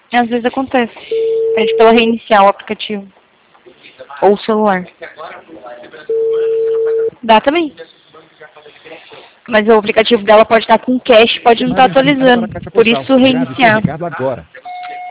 Às vezes acontece. Pede pra ela reiniciar o aplicativo. Ou o celular. Dá também. Mas o aplicativo dela pode estar com cache, pode não estar atualizando. Por isso reiniciar.